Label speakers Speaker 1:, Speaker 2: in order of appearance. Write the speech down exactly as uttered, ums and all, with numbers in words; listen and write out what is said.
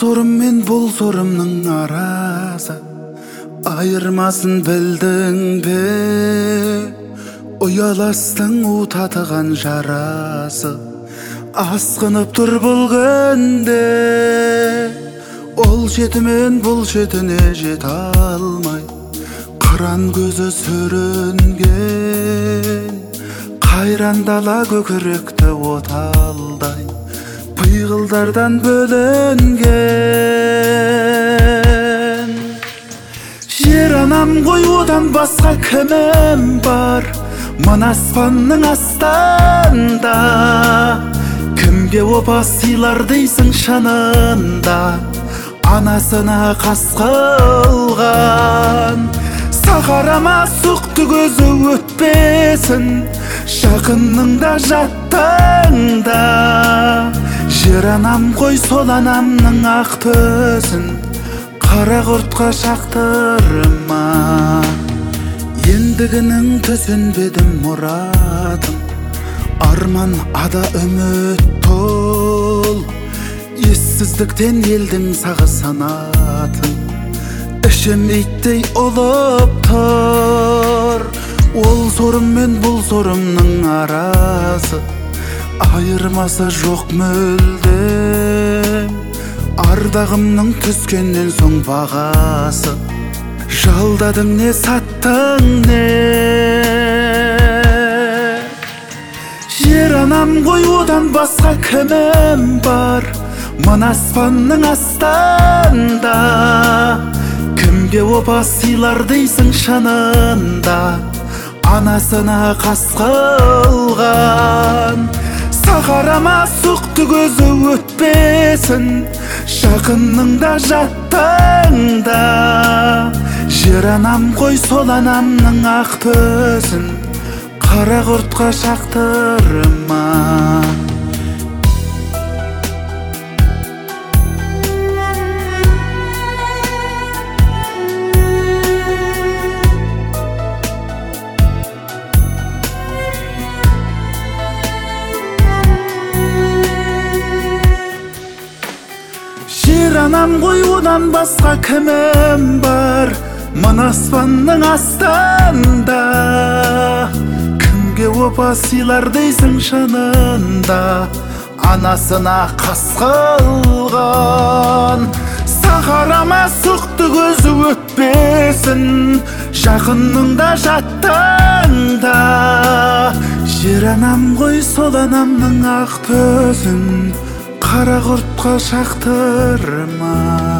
Speaker 1: сорым мен бұл сорымның арасы, айырмасын білдің бе? Ұяластың утатыған жарасы асқынып тұр бұл күнде. Ол шетімен бұл шетіне жете алмай қыран көзі сүрінген, қайран дала көкіректі оталдай пиғылдардан бөлінген. Жер анам ғой, одан басқа кімім бар мына аспанның астында? Кімге опа сыйлар дейсің шынында, анасына қас қылған? Сахарама сұқты көзі өтпесін, жақынның да жаттың да. Жер анам ғой, сол анамның ақ төсін қара құртқа шақтырма. Ендігінің төсенбедім мұратым, арман ада үміт тол. Ессіздіктен елдің сағы санатын, ішім иттей олып тұр. Ол сорым мен бұл сорымның арасы, айырмасы жоқ мүлдем. Ардағымның түскеннен соң бағасы, жалдадың не, саттың не? Жер анам ғой, одан басқа кімім бар мына аспанның астында? Кімге опа сыйлар дейсің шынында, анасына қас қылған? Сахарама сұқты көзі өтпесін, жақынның да жаттың да. Жер анам ғой, сол анамның ақ төсін қара құртқа шақтырма. Жер анам ғой, одан басқа кімім бар мына аспанның астында? Кімге опа сыйлар дейсің шынында, анасына қас қылған? Сахарама сұқты көзі өтпесін, жақынның да жаттың да. Жер анам ғой, сол анамның ақ төсін қара құртқа шақтырма.